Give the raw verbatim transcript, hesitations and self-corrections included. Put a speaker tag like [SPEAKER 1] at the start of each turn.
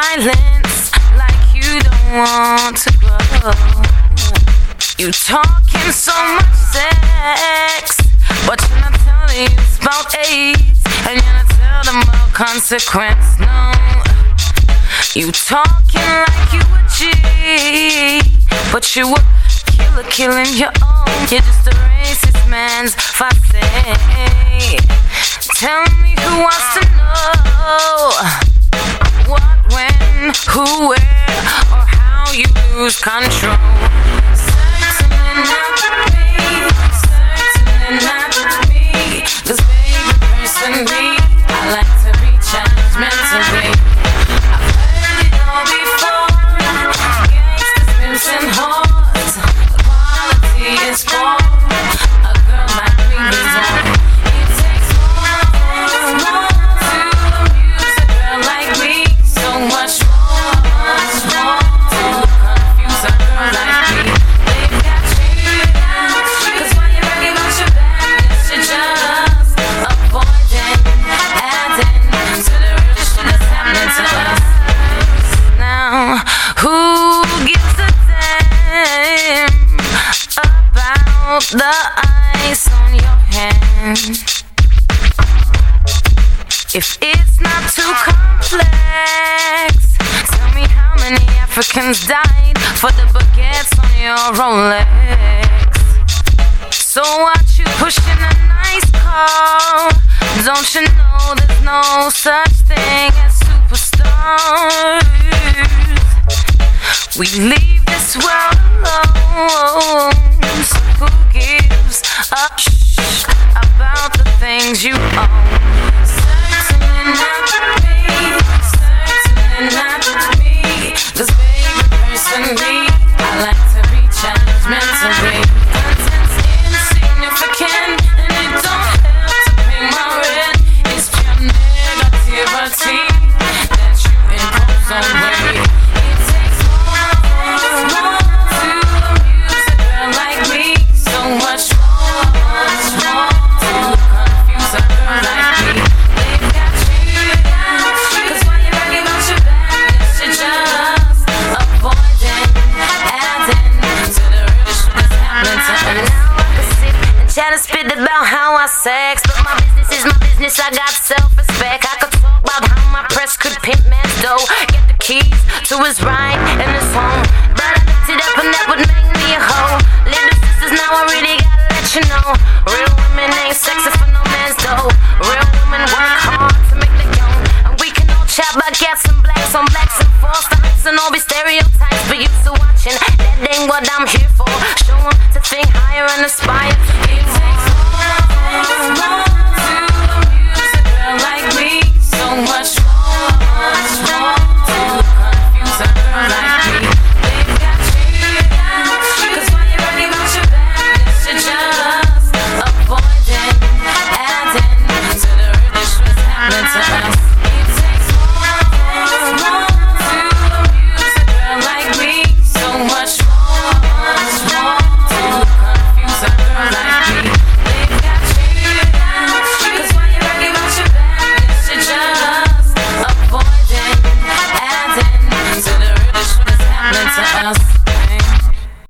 [SPEAKER 1] violence like you don't want to grow. You talking so much sex, but you're not telling youths about AIDS, and you're not telling them about consequence, no. You talking like you a G, but you a killer killing your own. You're just a racist man's face. Tell me who wants to know what, when, who, where, or how you lose control. Certainly not me, certainly not me. 'Cause baby, personally, I like to be challenged mentally. I've heard it all before. Gangsters, pimps, and whores. Quality is poor. A girl like me is on. It takes more, more to amuse a girl like me. So much more, much more to confuse a girl like me. They've got you down. 'Cause while you're bragging about your badness, you're just avoiding adding to the real shit that's happening to us. Now, who gives a damn about the ice on your hand? If it's not too complex, tell me how many Africans died for the baguettes on your Rolex. So what you pushing a nice car? Don't you know there's no such thing as superstars? We leave this world alone. So who gives a shh about the things you own? Certainly not me, certainly not me. 'Cause baby, personally, I like to be challenged mentally. Content's insignificant, and it don't help to pay my rent. It's pure negativity that you impose on me. It takes more, more to amuse a girl like me. So much more, much more to confuse a girl like me. They've got you down. 'Cause while you're bragging about your badness, you're just avoiding adding to the real shit that's happening to us. Now I can sit and chat and spit about how I sex, but my business is my business. I got self-respect. I could talk about how my press could pimp man's dough, get the keys to his ride and his home, but I mixed it up and that would make me a hoe. Little sisters, now I really gotta let you know, real women ain't sexy for no man's dough. Real women work hard to make the young, and we can all chat about cats and blacks on blacks and false facts and all be stereotypes, but used to watching. That ain't what I'm here for. Show 'em to think higher and aspire to be more. More to amuse a girl like me. So much more, much more to confuse a girl like me. They've got you down. 'Cause while you're bragging about your badness, you're just avoiding adding to the real shit that's happening to us. It takes more, more to amuse a girl like me. So much more, much more to confuse a girl like me. They've got you down. 'Cause while you're bragging about your badness, you're just avoiding adding to the real shit that's happening to us.